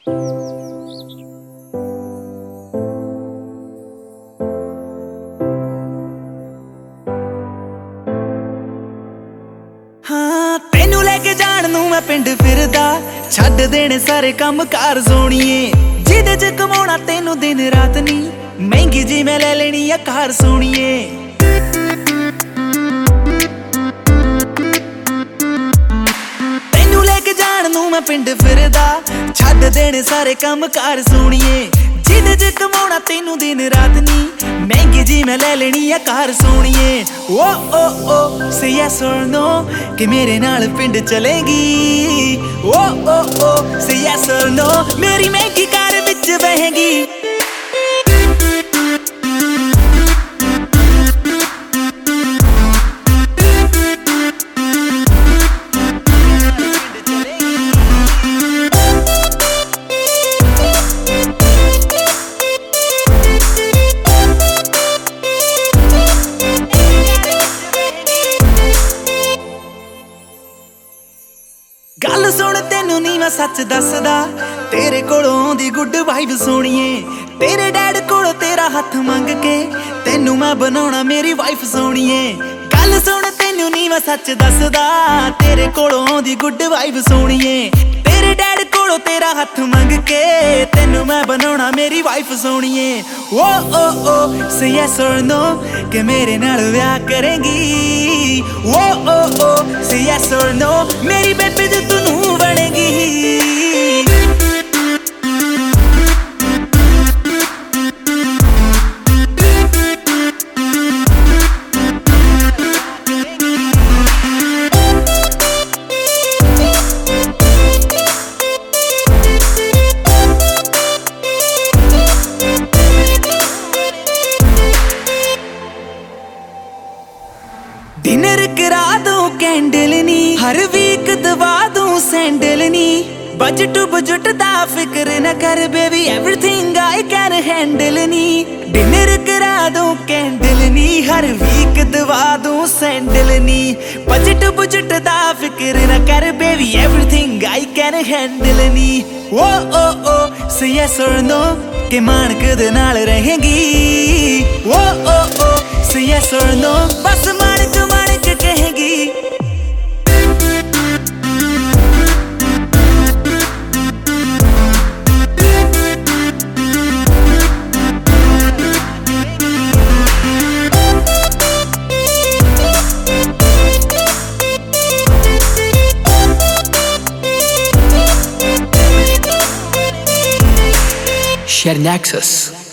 हाँ तेनू लेके जाण नूं मैं पिंड फिरदा, छड्ड देने सारे काम कार सोणीए, जिहदे च कमाउणा तेनू दिन रात नी, महंगी जी मैं ले लेनी आ कार सोणीए। तेनू लेके जाण नूं मैं पिंड फिरदा, छड्ड देने सारे काम कार सोणीए, जिहदे च कमाउणा तेनू दिन रात नी, महंगी जी मैं ले लेनी आ कार सोणीए। ओ से यस और नो कि मेरे नाल पिंड चलेगी, ओ से यस और नो मेरी महंगी कार विच बहेगी। गल सुन तेनू नी मैं सच दसदा, तेरे कोलों आउंदी गुड वाइब सोणीए, तेरे डैड कोलों तेरा हथ मंग के तेनू मैं बनाउणा मेरी वाइफ सोणीए। गल सुन तेनू नी मैं सच दसदा, तेरे कोलों आउंदी गुड वाइब सोणीए, तेरे डैड कोलों तेरा हथ मंग के तेनू मैं बनाउणा मेरी वाइफ सोणीए। ओ से यस और नो कि मेरे नाल ब्याह करेंगी, ओ से यस और नो मेरी बेबी जो तू बनेगी। डिनर करा दूं कैंडल नी, हर वीक दवा दूं सैंडल नी, बजट बजट दा फिक्र न कर baby everything I can handle नी। डिनर करा दूं कैंडल नी, हर वीक दवा दूं सैंडल नी, बजट बजट दा फिक्र न कर baby everything I can handle नी। ओ से यस और नो कि मानक दे नाल रहेंगी, ओ से यस और नो बस मानक मानक कहेगी। Share Nexus।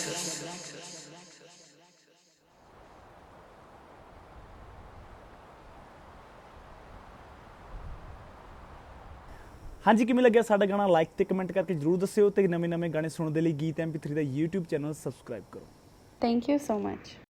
ਹਾਂਜੀ ਕਿਵੇਂ ਲੱਗਿਆ ਸਾਡਾ ਗਾਣਾ? ਲਾਈਕ ਤੇ ਕਮੈਂਟ ਕਰਕੇ ਜਰੂਰ ਦੱਸਿਓ ਤੇ ਨਵੇਂ-ਨਵੇਂ ਗਾਣੇ ਸੁਣਨ ਦੇ ਲਈ ਗੀਤ MP3 ਦਾ YouTube ਚੈਨਲ ਸਬਸਕ੍ਰਾਈਬ ਕਰੋ। Thank you so much।